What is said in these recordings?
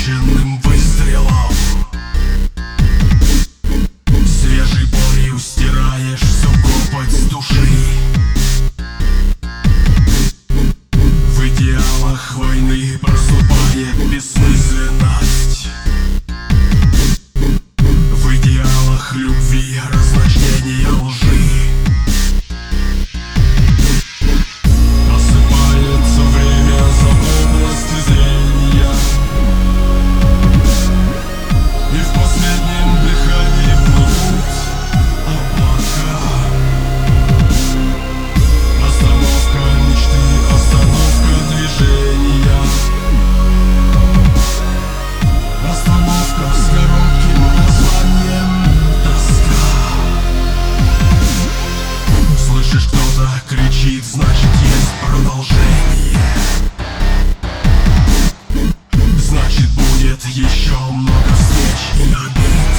отточенным выстрелом. Свежей болью стираешь всю копоть с души. В идеалах войны проступает бессмысленность. В идеалах любви разночтение лжи. Осыпается время за области зрения, и в последнем дыхании плывут облака. Остановка мечты, остановка движения, остановка с коротким названием тоска. Слышишь, кто-то кричит, значит есть продолжение. Значит будет еще много встреч и обид.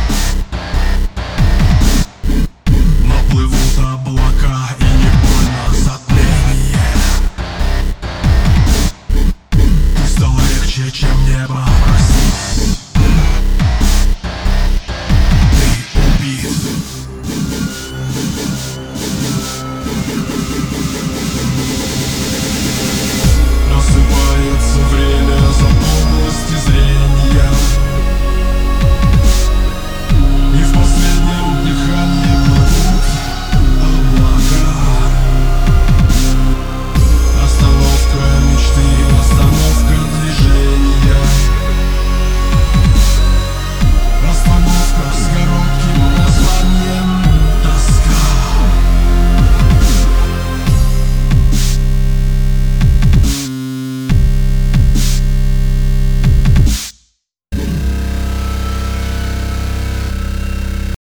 Но плывут облака и не больно затмение. Ты стал легче, чем небо.